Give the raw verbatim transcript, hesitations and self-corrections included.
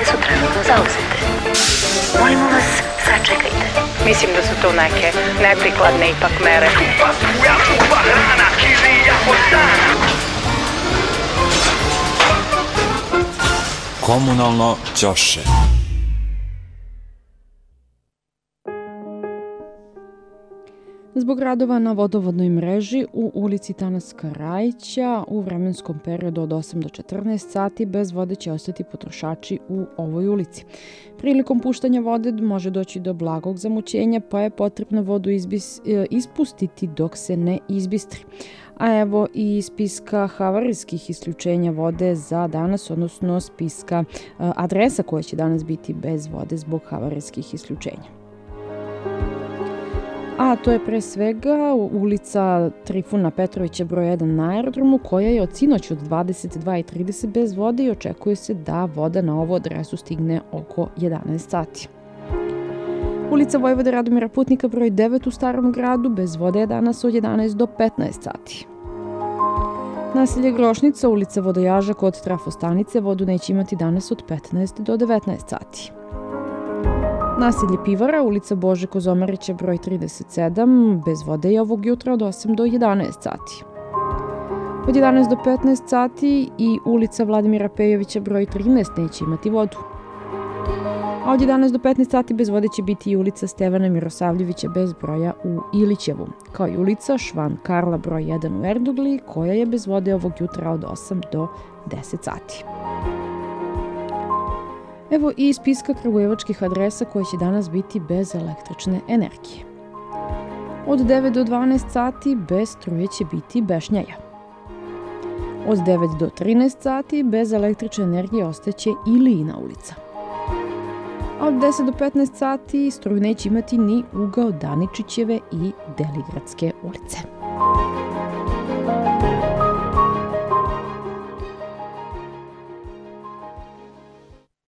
su trenutno zauzete. Molimo vas, sačekajte. Mislim da su to neke neprikladne ipak mere. Kupa struja, kupa hrana, kirija postana. Komunalno ćoše. Zbog radova na vodovodnoj mreži u ulici Tanaska Rajića u vremenskom periodu od osam do četrnaest sati bez vode će ostati potrošači u ovoj ulici. Prilikom puštanja vode može doći do blagog zamućenja, pa je potrebno vodu izbis, ispustiti dok se ne izbistri. A evo i spiska havarijskih isključenja vode za danas, odnosno spiska adresa koje će danas biti bez vode zbog havarijskih isključenja. A to je pre svega ulica Trifuna Petrovića broj jedan na aerodromu, koja je od sinoć od dvadeset dva i trideset bez vode i očekuje se da voda na ovu adresu stigne oko jedanaest sati. Ulica Vojvode Radomira Putnika broj devet u Starom gradu bez vode je danas od jedanaest do petnaest sati. Naselje Grošnica, ulica Vodojaža kod trafostanice, vodu neće imati danas od petnaest do devetnaest sati. Naselje Pivara, ulica Bože Kozomarića broj trideset sedam, bez vode je ovog jutra od osam do jedanaest sati. Od jedanaest do petnaest sati i ulica Vladimira Pejovića broj trinaest neće imati vodu. A od jedanaest do petnaest sati bez vode će biti i ulica Stevana Mirosavljevića bez broja u Ilićevu, kao i ulica Švan Karla broj jedan u Erdogli, koja je bez vode ovog jutra od osam do deset sati. Evo i spiska kragujevačkih adresa koje će danas biti bez električne energije. Od devet do dvanaest sati bez struje će biti Bešnjaja. Od devet do trinaest sati bez električne energije ostaće Ilijina ulica. A od deset do petnaest sati struju neće imati ni ugao Daničićeve i Deligradske ulice.